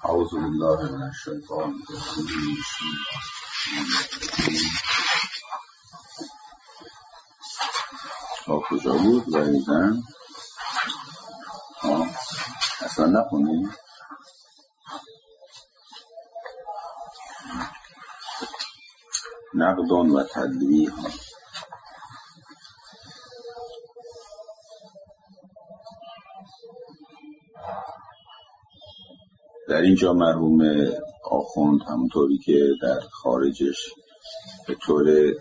اعوذ بالله من الشیطان الرجیم. تا کجا بود وریدن؟ اصلا نخونیم. نقدان و تدویح. در اینجا مرحوم آخوند همونطوری که در خارجش به طور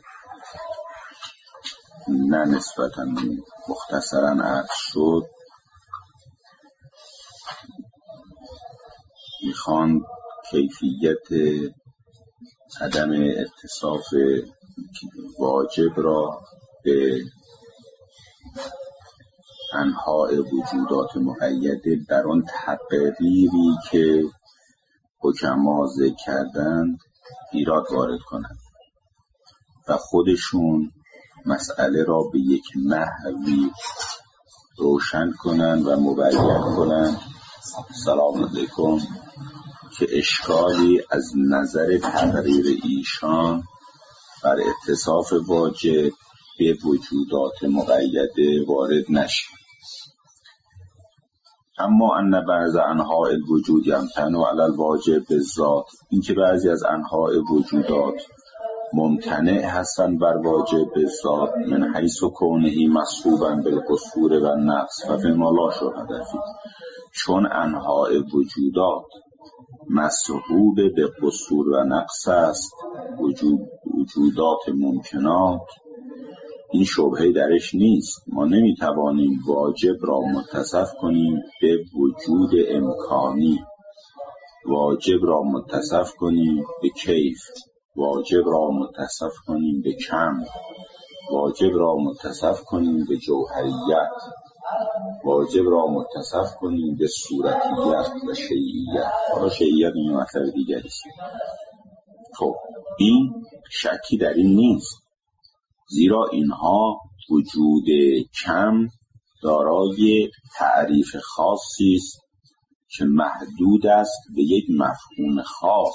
نه نسبتاً مختصراً عرض شد، میخوان کیفیت عدم اتصاف واجب را به انواع وجودات مقیده در آن تقریری که حکما ذکر کردند ایراد وارد کنند و خودشون مسئله را به یک نحوی روشن کنند و مبین کنند. سلام علیکم. که اشکالی از نظر تقریر ایشان بر اتصاف واجب به وجودات مقیده وارد نشه. اما ان بعض انواع الوجود یمتنع علی الواجب بالذات، این که بعضی از انواع وجودات ممتنع هستند بر واجب بالذات، من حیث کونه مصحوبا بالقصور و النقص و فیما لا شبهة فیه، چون انواع وجودات مصحوب به قصور و نقص است، وجودات ممکنات این شبهه درش نیست. ما نمیتوانیم واجب را متصف کنیم به وجود امکانی، واجب را متصف کنیم به کیف، واجب را متصف کنیم به کم، واجب را متصف کنیم به جوهریت، واجب را متصف کنیم به صورتیت و شیعیت. حالا شیعیت این مطلب دیگری است. خب این شکی در این نیست، زیرا اینها وجود کم دارای تعریف خاصی است که محدود است به یک مفهوم خاص.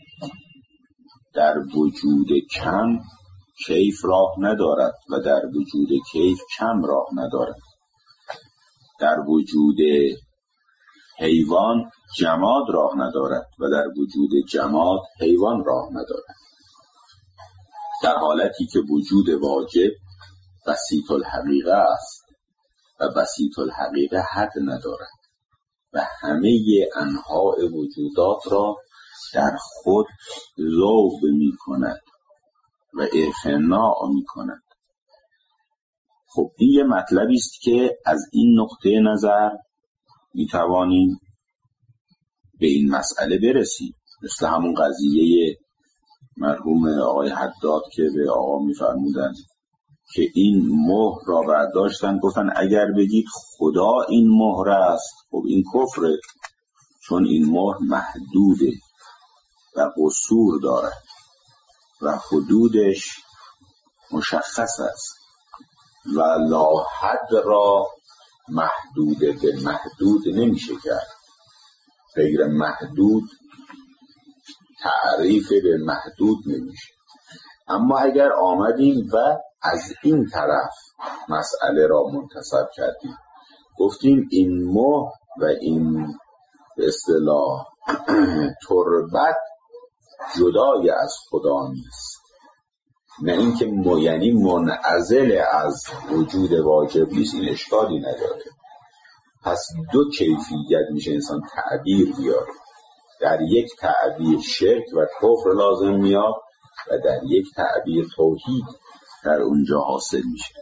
در وجود کم کیف راه ندارد و در وجود کیف کم راه ندارد. در وجود حیوان جماد راه ندارد و در وجود جماد حیوان راه ندارد، در حالتی که وجود واجب بسیط الحقیقه است و بسیط الحقیقه حد ندارد و همه انواع وجودات را در خود ذوب می کند و اعتناع می کند. خب این یه مطلبی است که از این نقطه نظر می توانیم به این مسئله برسیم، مثل همون قضیه مرحوم آقای حداد که به آقا می فرمودن که این مهر را برداشتن، گفتن اگر بگید خدا این مهر است، خب این کفره، چون این مهر محدوده و قصور دارد و حدودش مشخص است و لا حد را محدود به محدود نمیشه کرد، غیر محدود تعریف به محدود نمیشه. اما اگر آمدیم و از این طرف مسئله را منتسب کردیم، گفتیم این مهر و این به اصطلاح تربت جدای از خدا نیست، نه اینکه یعنی منعزل از وجود واجب نیست، این اشکالی نداره. پس دو کیفیت میشه انسان تعبیر بیاره، در یک تعبیر شرک و کفر لازم میاد و در یک تعبیر توحید در اونجا حاصل میشه.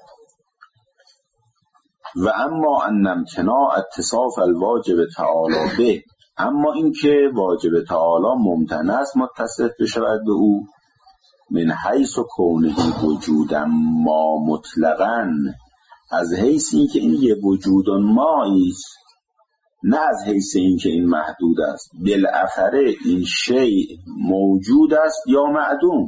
و اما ان امتناع اتصاف الواجب تعالی به، اما این که واجب تعالی ممتنع است متصف بشود به او، من حیث کونه وجودا ما مطلقاً، از حیث این که این یه وجود مایی است، نه از حیث این که این محدود است. بالاخره این شیء موجود است یا معدوم،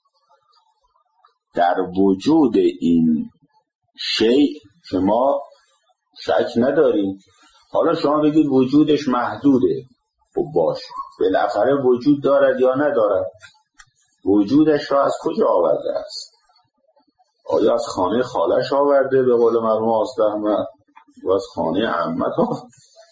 در وجود این شیء که ما شک نداریم. حالا شما بگید وجودش محدوده، خب باش، بالاخره وجود دارد یا ندارد؟ وجودش را از کجا آورده است؟ آیا از خانه خالش آورده به قول مرحوم آصف احمد و از خانه عمت آورده؟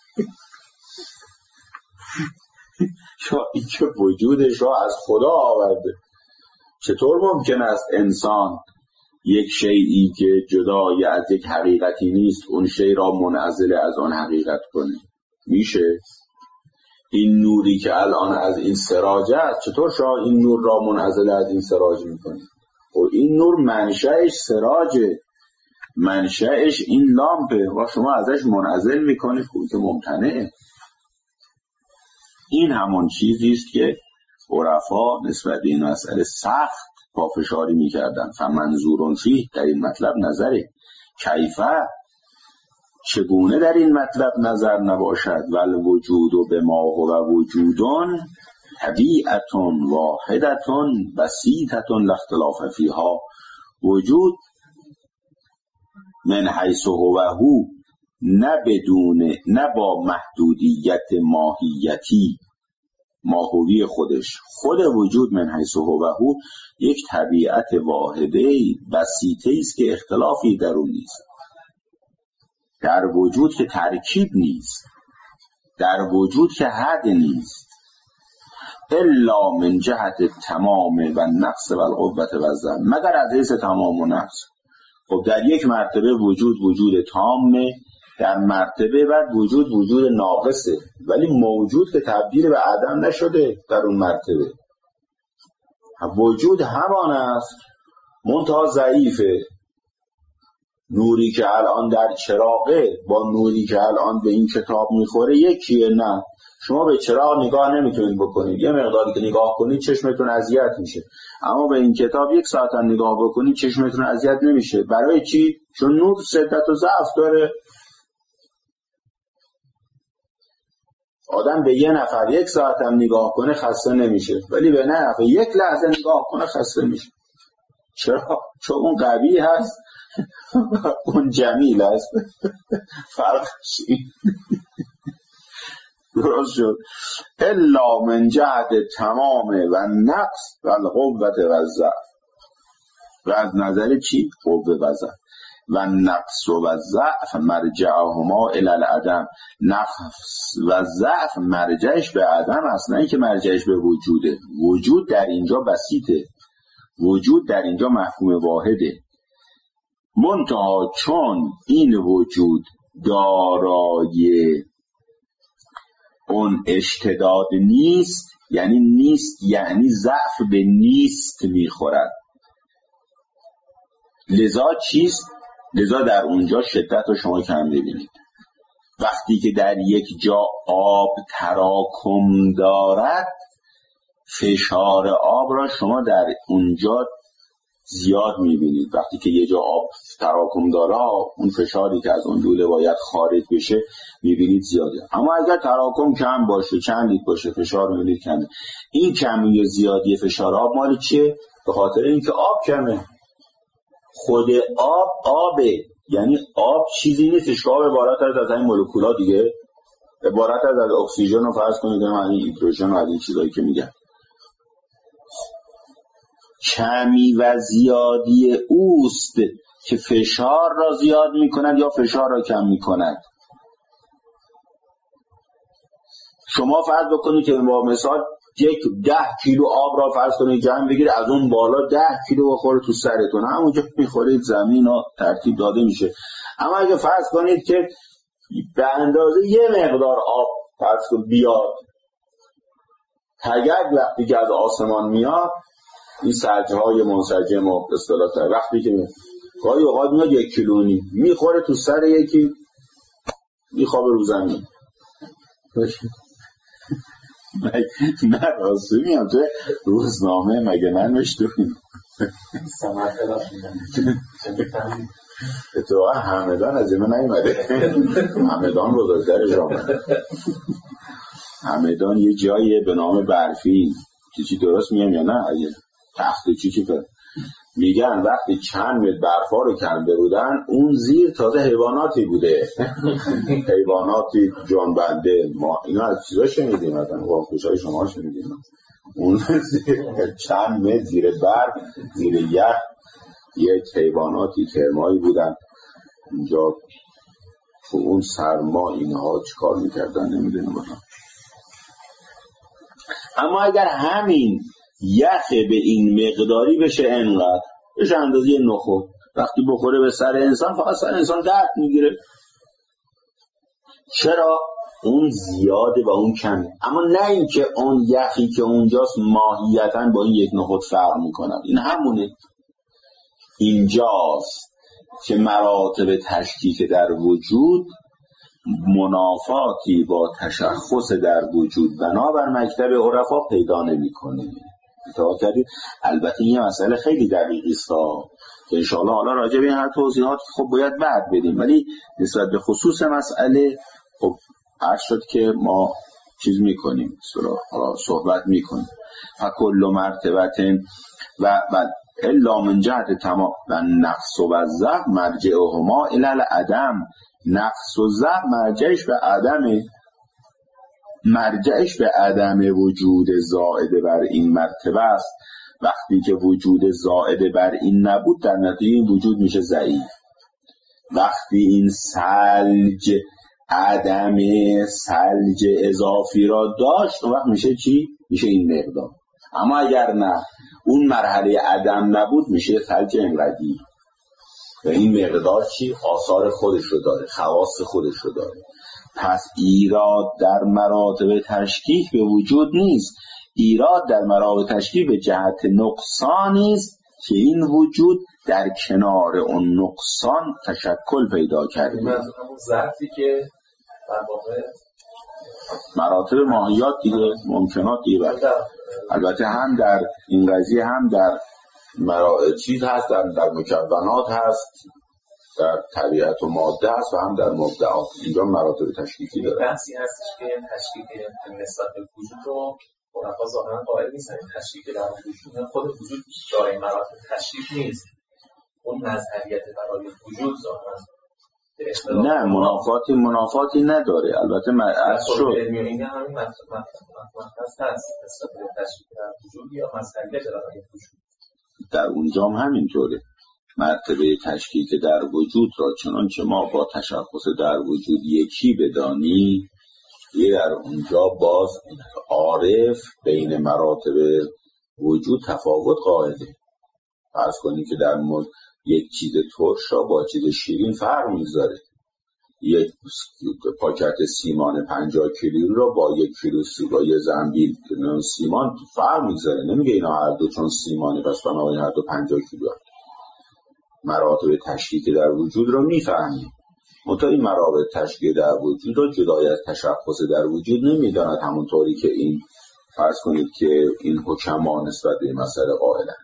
یا اینکه وجودش را از خدا آورده؟ چطور ممکن است انسان یک شیئی که جدای از یک حقیقتی نیست اون شی را منعزل از آن حقیقت کنه؟ میشه؟ این نوری که الان از این سراج است، چطور شما این نور را منعزل از این سراج میکنید؟ و این نور منشأش سراجه، منشأش این لامپه و شما ازش منعزل میکنید، خوبی که ممتنعه. این همون چیزی است که عرفا نسبت به این مسئله سخت پافشاری میکردن. فمنظور فیه، در این مطلب نظره، کیفه، چگونه در این مطلب نظر نباشد؟ والوجود بما هو وجودون طبیعتون واحدتون بسیطتون لاختلاف فیها. وجود من حیث هو نه با محدودیت ماهیتی، ماهوی خودش، خود وجود من حیث هو یک طبیعت واحده بسیطه است که اختلافی در اون نیست. در وجود که ترکیب نیست، در وجود که حد نیست، الا من جهت تمام و نقص و القوت و الضعف، مگر از حیث تمام و نقص. خب در یک مرتبه وجود تامه، در مرتبه بعد وجود ناقصه، ولی موجود که تبدیل به عدم نشده در اون مرتبه. وجود همان است منتها ضعیفه. نوری که الان در چراغه با نوری که الان به این کتاب میخوره یکیه؟ نه، شما به چراغ نگاه نمیتونید بکنید، یه مقداری که نگاه کنید چشمتون اذیت میشه، اما به این کتاب 1 ساعت هم نگاه بکنید چشمتون اذیت نمیشه. برای چی؟ چون نور شدت و ضعف داره. آدم به یه نفر 1 ساعت هم نگاه کنه خسته نمیشه، ولی به نفر 1 لحظه نگاه کنه خسته میشه. چرا؟ چون اون قوی هست اون جمیل هست. فرقش این. درست شد. الا من جهت تمام و نقص و القوت و الضعف. و از نظر چی؟ قوه و ضعف. و نقص و ضعف مرجعهما الی العدم. نقص و ضعف مرجعش به عدم است، نه اینکه مرجعش به وجوده. وجود در اینجا بسیطه، وجود در اینجا مفهوم واحده. منتها چون این وجود دارای اون اشتداد نیست، یعنی نیست، یعنی ضعف به نیست میخورد. لذا چیست؟ لذا در اونجا شدت رو شما کم ببینید. وقتی که در یک جا آب تراکم دارد، فشار آب را شما در اونجا زیاد میبینید. وقتی که یه جا آب تراکم داره، اون فشاری که از اون لوله باید خارج بشه میبینید زیاده. اما اگر تراکم کم باشه، چند لیتر باشه، فشار میبینید کمه. این کمی و زیادی فشار آب مال چیه؟ به خاطر اینکه آب کمه. خود آب آبه، یعنی آب چیزی نیستش که آب عبارت از این مولکولا دیگه، عبارت از اکسیژن و فرض کنید از این هیدروژن و از این چیزایی که میگن. کمی و زیادی اوست که فشار را زیاد میکند یا فشار را کم میکند. شما فرض بکنید که با مثال 10 کیلو آب را فرض کنید جمع بگیرید، از اون بالا 10 کیلو بخوره تو سرتون، همونجا میخورید زمین ها ترتیب داده میشه. اما اگه فرض کنید که به اندازه یه مقدار آب فرض کنید بیاد، تگرگ وقتی که از آسمان میاد، این سجهای منسجم و اصطلاح وقتی که گاهی اوقات میاد 1 کیلو نیم میخوره تو سر یکی، میخوابه رو زمین. نه راستی میام تو روزنامه مگه ننوشتیم اتفاقا همدان از این نیومده. همدان بزرگترش آمده. همدان یه جاییه به نام برفی. چیزی درست میگم یا نه؟ اگه تخت چی پر میگن وقتی چند متر برفا رو کنده بودن اون زیر تازه حیواناتی بوده حیواناتی جانبنده، ما اینا از چیزا شنیدیم، مثلا واقعی‌های شما شنیدیم اون چند متر زیر برف زیر یخ یک حیواناتی کرمایی بودن اونجا تو اون سرما اینها چیکار میکردن نمیدونم. اما اگر همین یخ به این مقداری بشه انقدر بشه اندازه نخود، وقتی بخوره به سر انسان فقط سر انسان درد میگیره. چرا؟ اون زیاده و اون کمه. اما نه اینکه اون یخی که اونجاست ماهیتاً با این یک نخود فرق میکنه، این همونه. اینجاست که مراتب تشکیک در وجود منافاتی با تشخص در وجود بنابر مکتب عرفا پیدا نمی‌کنه. اتفاق کردید؟ البته این مسئله خیلی دقیقی است که انشاءالله حالا راجع به این هر توضیحات خب باید بعد بدیم، ولی نسبت به خصوص مسئله خب عرض شد که ما چیز می‌کنیم، صحبت می‌کنیم. فکل مرتبه و الا من جهت تمام و نقص و ضعف مرجعهما الی العدم. نقص و ضعف مرجعش به عدم وجود زائد بر این مرتبه است. وقتی که وجود زائد بر این نبود در نتیجه این وجود میشه ضعیف. وقتی این ثلج عدم ثلج اضافی را داشت اون وقت میشه چی؟ میشه این مقدار. اما اگر نه اون مرحله عدم نبود میشه ثلج انقدی و این مقدار چی؟ آثار خودش رو داره، خواص خودش رو داره. پس ایراد در مراتب تشکیک به وجود نیست، ایراد در مراتب تشکیک به جهت نقصانی است که این وجود در کنار اون نقصان تشکل پیدا کرده. من همون ظرفی که در واقع مراتب ماهیات دیگه، ممکنات دیگه. البته هم در این قضیه هم در چیز هست، در مکونات هست، در طبیعت و ماده هست و هم در مبدعات. اینجا مراتب تشکیکی داره. بحثی هستش که تشکیک نسبت به وجود رو عرفا ظاهرا قائل نیستن. تشکیک در وجود خود وجود دارای مراتب تشکیک نیست، اون نظریت برای وجود ظاهرا نه منافاتی نداره. البته از شد این همین مطلب هست نسبت به تشکیک در وجود یا نظریت برای وجود در اونجا هم همینطوره. مرتبه تشکیک در وجود را چنانچه ما با تشخص در وجود یکی بدانی، یه در اونجا باز عارف بین مراتب وجود تفاوت قائله. فرض کنید که در یک چیز ترش را با چیز شیرین فرق میذاره. یک پاکت سیمان 50 کیلو را با 1 کیلو یه زنبیل سیمان فرق میذاره. نمیگه اینا هر دو چون سیمانه پس بنابراین هر دو 50 کیلو هست. مراتب تشکیک در وجود را میفهمیم. منتها این مراتب تشکیک در وجود را جدای از تشخص در وجود نمیداند، همونطوری که این فرض کنید که این حکما نسبت به مسئله قائلند.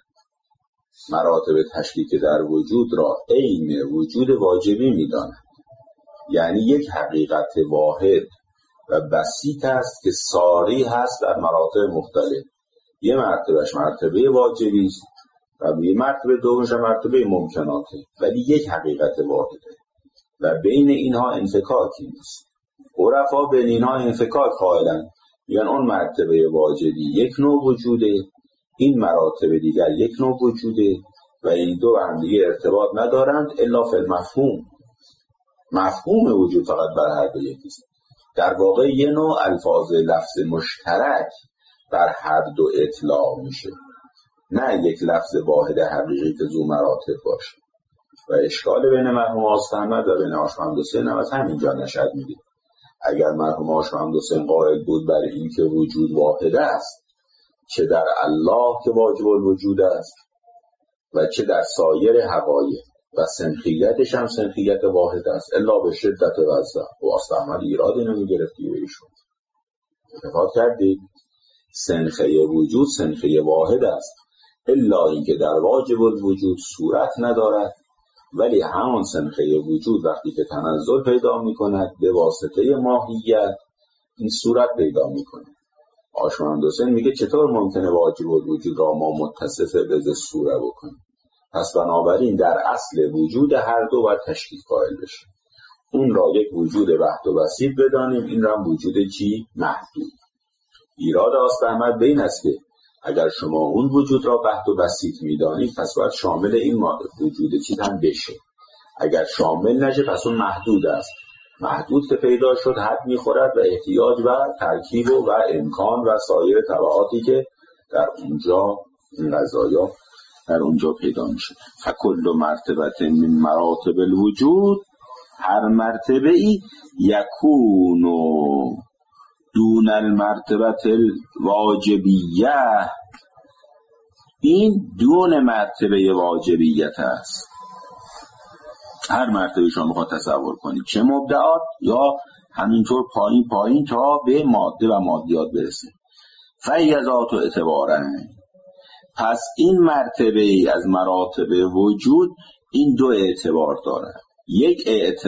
مراتب تشکیک در وجود را عین وجود واجبی میداند، یعنی یک حقیقت واحد و بسیط است که ساری هست در مراتب مختلف. یه مرتبهش مرتبه واجبی است و یه مرتبه دومش مرتبه ممکناته، ولی یک حقیقت واحده و بین اینها انفکاکی نیست. عرفا بین اینها انفکاک قائلند، یعنی اون مرتبه واجبی یک نوع وجوده، این مراتب دیگر یک نوع وجوده و این دو هم دیگه ارتباط ندارند الا فی المفهوم. مفهوم وجود فقط بر هر دو یکیست. در واقع یه نوع الفاظ لفظ مشترک بر هر دو اطلاق میشه، نه یک لفظ واحد حقیقی که ذو مراتب باشه. و اشکال بین مرحوم آصف احمد و بین هاشم حسین هم از همینجا نشأت میگیره. اگر مرحوم هاشم حسین قائل بود بر این که وجود واحد است، چه در الله که واجب الوجود است و چه در سایر حقایق و سنخیتش هم سنخیت واحد است، الا به شدت وضع و آصف احمد ایرادی نمیگرفتی به ایشون. اتفاق کردید سنخیه وجود سنخیه واحد است، الا اینکه در واجب الوجود صورت ندارد، ولی همون سنخیه وجود وقتی که تنزل پیدا میکند به واسطه ماهیت این صورت پیدا میکنه. آشمند حسین میگه چطور ممکنه واجب الوجود را ما متصف به صوره بکنیم؟ پس بنابراین در اصل وجود هر دو باید تشکیل قائل بشه. اون را یک وجود وحد و بسیط بدانیم، این را وجود چی؟ محدود. ایراد آست احمد به این است که اگر شما اون وجود را وحد و بسیط میدانید پس باید شامل این وجود چیز هم بشه. اگر شامل نشه پس اون محدود است. محدود که پیدا شد حد میخورد و احتیاج و ترکیب و امکان و سایر تبعاتی که در اونجا این قضایا در اونجا پیدا میشه. فکل مرتبه من مراتب الوجود، هر مرتبه ای یکون دون المرتبه الواجبیه، این دون مرتبه واجبیت است. هر مرتبه شما میخواد تصور کنید، چه مبدعات یا همینطور پایین پایین تا به ماده و مادیات برسه. فیضات و اعتبارن، پس این مرتبه ای از مراتب وجود این دو اعتبار داره. یک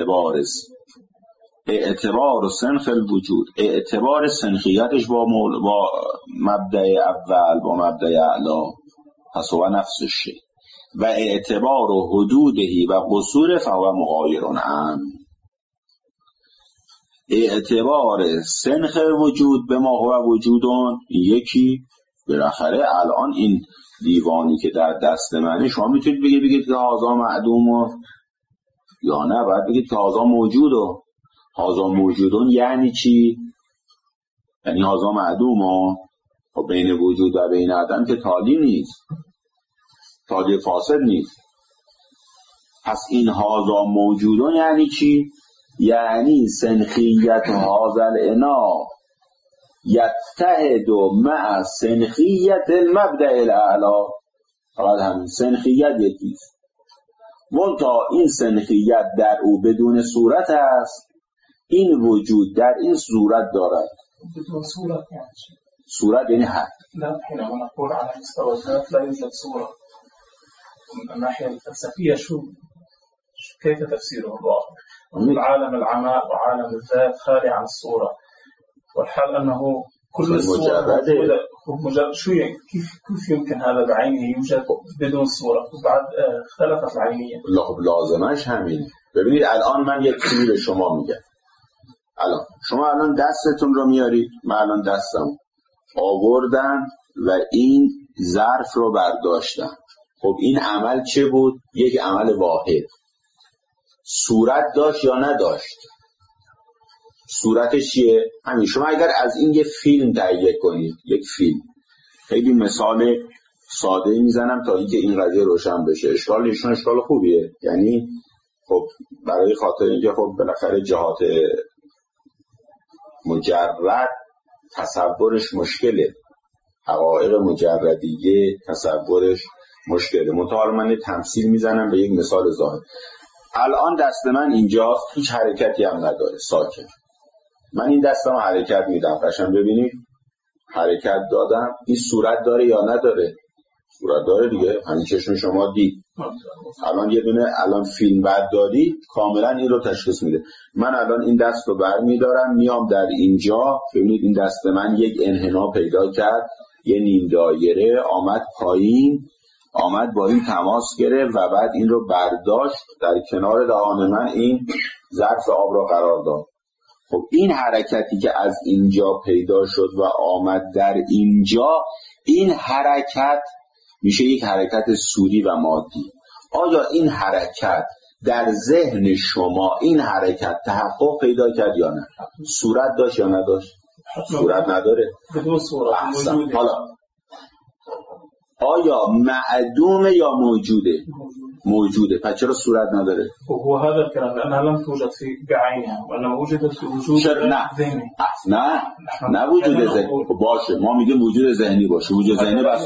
اعتبار سنخ الوجود، اعتبار سنخیتش با مبدأ اول با مبدأ اعلا، پس هو نفس الشیء، و اعتبار حدودهی و قصور فهو مغایر عنه. اعتبار سنخ وجود به ما هو وجودون یکی. بالاخره الان این دیوانی که در دست منه شما میتونید بگید که هذا معدوم، یا نه باید بگید که هذا موجوده. هذا موجودون یعنی چی؟ یعنی هذا معدوم. و بین وجود و بین عدم که تالی نیست، تالی فاسد نیست. پس این هذا موجودون یعنی چی؟ یعنی سنخیت هذا الانا یتحد مع سنخیت المبدأ الاعلا. فقط همین سنخیت یکیست، منتها این سنخیت در او بدون صورت است. این وجود در این صورت دارد. بدون صورت یعنی چی؟ صورت یعنی حد. لا، حينما نقول على مستوى الذات لا يوجد صورة. من الناحية الفلسفية كيف تفسيره الواقع؟ العالم العماء وعالم الذات خالي عن الصورة، والحال أنه كل الصورة مجرد. شو كيف يمكن هذا بعينه يوجد بدون صورة؟ وبعد اختلفت العينية. لازمش همین. ببینید الان من یک چیزی به شما میگم. الان شما الان دستتون رو میارید، من الان دستم آوردم و این ظرف رو برداشتم. خب این عمل چه بود؟ یک عمل واحد. صورت داشت یا نداشت؟ صورتش چیه؟ همین. شما اگر از این یه فیلم تهیه کنید، یک فیلم، خیلی مثال ساده میزنم تا اینکه این قضیه روشن بشه. اشکال خوبیه، یعنی خب برای خاطر اینکه خب بالاخره جهات مجرد تصورش مشکله، حقایق مجردیه تصورش مشکله. منتها من تمثیل میزنم به یک مثال ظاهر. الان دست من اینجاست، هیچ حرکتی هم نداره، ساکن. من این دستم حرکت میدم، قشنگ ببینید حرکت دادم. این صورت داره یا نداره؟ صورت داره دیگه، همین چشم شما دید. الان یه دونه الان فیلم برداری کاملا این رو تشخیص میده. من الان این دست رو برمیدارم میام در اینجا، ببینید این دست من یک انحنا پیدا کرد، یه نیم دایره آمد پایین، آمد با این تماس گرفت و بعد این رو برداشت در کنار دهان من این ظرف آب رو قرار داد. خب این حرکتی که از اینجا پیدا شد و آمد در اینجا، این حرکت میشه یک حرکت صوری و مادی. آیا این حرکت در ذهن شما این حرکت تحقق پیدا کرد یا نه؟ صورت داشت یا نداشت؟ صورت نداره. بدون صورت. حالا آیا معدومه یا موجوده؟ موجوده. پس چرا صورت نداره؟ هو هذا الكلام لأنها لم توجد في بعينها وإنما وجدت في وجود ذهني. نه وجود ذهنی باشه، ما میگیم وجود ذهنی باشه. وجود ذهنی بس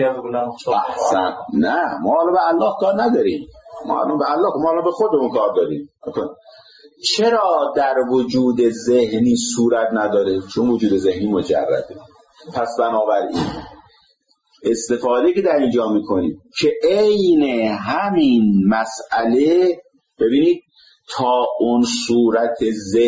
نه، ما حالا به الله کار نداریم. ما حالا به خودمون کار داریم. چرا در وجود ذهنی صورت نداره؟ چون وجود ذهنی مجرده. پس بنابراین استفاده که در اینجا میکنیم که عین همین مسئله، ببینید تا اون صورت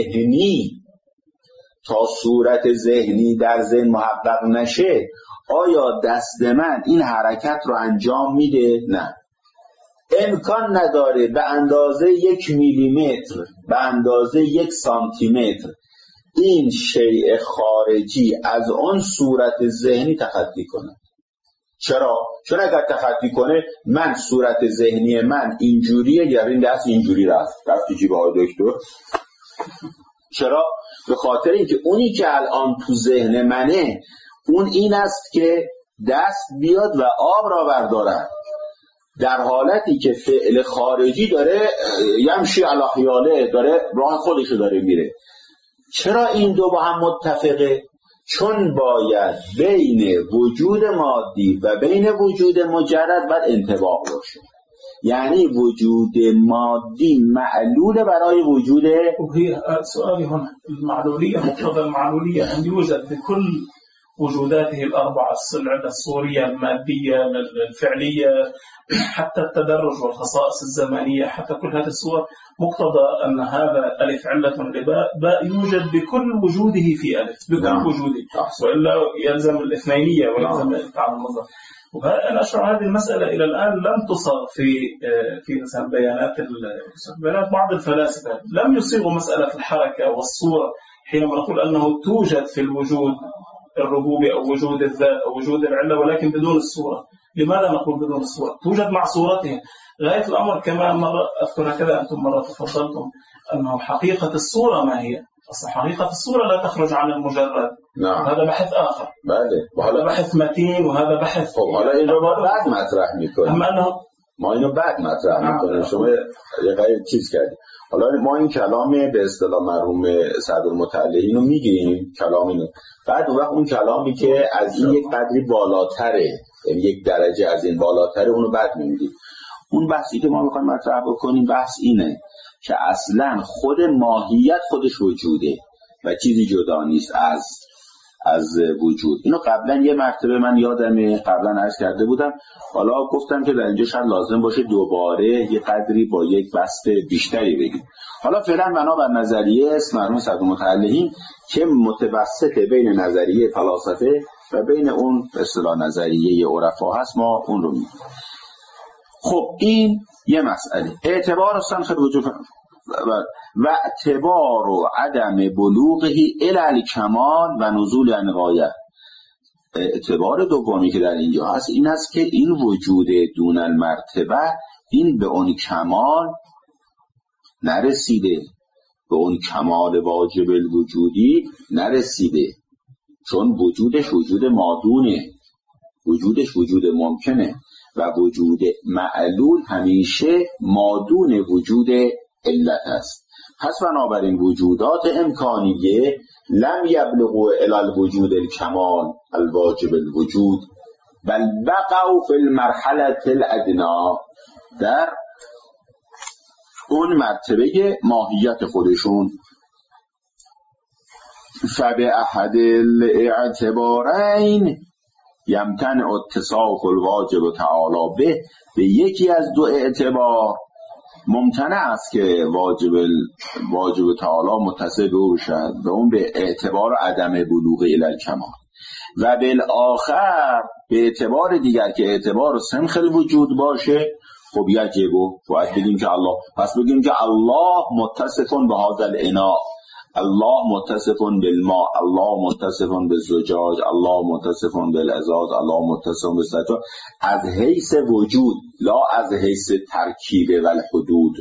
ذهنی در ذهن محقق نشه، آیا دست من این حرکت رو انجام میده؟ نه. امکان نداره به اندازه 1 میلیمتر، به اندازه 1 سانتیمتر این شیء خارجی از اون صورت ذهنی تخطی کنه. چرا؟ چون اگر تخطی کنه، من صورت ذهنی من اینجوریه، یا این دست اینجوری رفت تو جیب آقای دکتر. چرا؟ به خاطر اینکه اونی که الان تو ذهن منه اون این است که دست بیاد و آب را بردارد، در حالتی که فعل خارجی داره یمشی علی حیاله، داره راه خودشو داره میره. چرا این دو با هم متفقه؟ چون باید بین وجود مادی و بین وجود مجرد باید انطباق باشه. یعنی وجود مادی معلول برای وجود. وهي سؤالي هنا المعلولية، مقتضى المعلولية أن يوجد بكل وجوداته الأربعة، الصورية المادية الفعلية حتى التدرج والخصائص الزمنية، حتى كل هذه الصور مقتضى أن هذا ألف علة لباء باء يوجد بكل وجوده في ألف، بكل وجوده، وإلا يلزم الاثنينية ويلزم التعامل المنظر. وأنا أشعر هذه المسألة إلى الآن لم تصاغ في مثلا بيانات بعض الفلاسفة، لم يصيغوا مسألة الحركة والصورة حينما نقول أنه توجد في الوجود الربوبي أو وجود الذات أو وجود العلة ولكن بدون الصورة. لماذا نقول بدون الصورة؟ توجد مع صورتها. غاية الأمر كما مرة أذكر كذا أنتم مرة تفضلتم أنه حقيقة الصورة ما هي؟ أصلا حقيقة الصورة لا تخرج عن المجرد. نعم. هذا بحث آخر. هذا بحث متين وهذا بحث. حالا اینو بعد مطرح میکنیم. أما أنه ما اینو بعد مطرح میکنیم. شما یه قایب چیز کردید. حالا ما این کلام به اصطلاح مرحوم صدرالمتعلقین رو میگیریم، کلام اینو. بعد وقت اون کلامی که از این یک قدری بالاتره، یعنی یک درجه از این بالاتره، اونو بعد میگیم. اون بحثی که ما میخوایم مطرح بکنیم بحث اینه که اصلا خود ماهیت خودش وجوده و چیزی جدا نیست از وجود. اینو قبلا یه مرتبه من یادمه قبلا عرض کرده بودم، حالا گفتم که در اینجا شاید لازم باشه دوباره یه قدری با یک بسط بیشتری بگیم. حالا فعلا بنا بر نظریه مرحوم صدرالمتعلقین که متوسط بین نظریه فلاسفه و بین اون اصطلاح نظریه عرفا هست، ما اون رو میگیم. خب این یه مسئله. اعتبار سنخ وجود و اعتبار و عدم بلوغهی الی الکمال و نزول عن غایه. اعتبار دومی که در اینجا هست این است که این وجود دون المرتبه این به اون کمال نرسیده، به اون کمال واجب الوجودی نرسیده، چون وجودش وجود مادونه، وجودش وجود ممکنه و وجود معلول همیشه مادون وجود علت است. پس بنابراین وجودات امکانیه لم یبلغوا الی الوجود الکمال الواجب الوجود بل بقوا فی المرحله الادنا، در اون مرتبه ماهیت خودشون. فبأحد الاعتبارین یمتنع اتصاف الواجب تعالی به یکی از دو اعتبار ممتنع است که واجب تعالی متصل باشد و اون به اعتبار عدم بلوغ الی الکمال، و بالآخر به اعتبار دیگر که اعتبار سنخ الوجود باشه. خب یجبو باید بگیم که الله، پس بگیم که الله متصف به هذا الاناء، الله متصف بالماء، الله متصف بالزجاج، الله متصف بالازاز، الله متصف بالسجاد، از حیث وجود لا از حیث ترکیب و الحدود.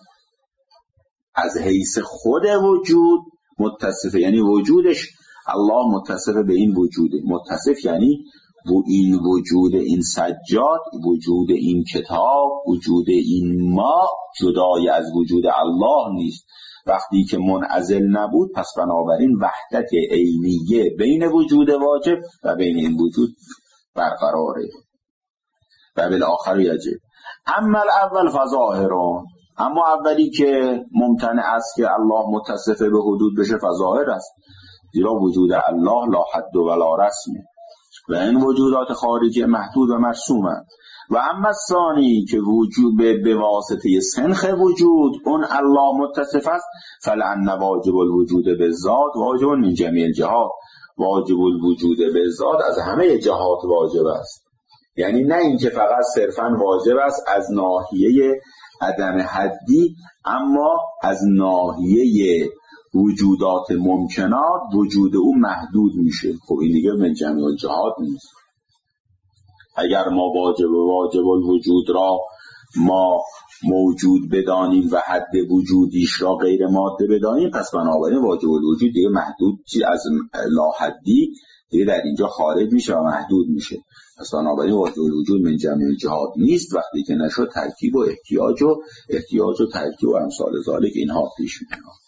از حیث خود وجود متصف، یعنی وجودش الله متصف به این وجوده. متصف یعنی این وجود این سجاد، وجود این کتاب، وجود این ما جدای از وجود الله نیست. وقتی که منعزل نبود پس بنابراین وحدت عینیه بین وجود واجب و بین این وجود برقراره. و بالآخر یجب. اما الاول فظاهرون، اما اولی که ممتنع است که الله متصف به حدود بشه فظاهر است، زیرا وجود الله لا حد و لا رسمه و این وجودات خارجی محدود و مرسومند. و اما ثانی که وجود به واسطه سنخ وجود اون الله متصف است، فلان واجب الوجود بالذات واجب من جمیع الجهات، واجب الوجود بالذات از همه جهات واجب است. یعنی نه اینکه فقط صرفاً واجب است از ناحیه عدم حدی، اما از ناحیه وجودات ممکنات وجود او محدود میشه. خب این دیگه من جمع الجهات نیست. اگر ما واجب الوجود را ما موجود بدانیم و حد وجودیش را غیر ماده بدانیم، پس بنابراین واجب الوجود دیگه محدود از لاحدی دیگه در اینجا خارج میشه و محدود میشه. پس بنابراین واجب الوجود من جمع الجهات نیست وقتی که نشد ترکیب و احتیاج و ترکیب و امثال ذالک اینها پیش میاد.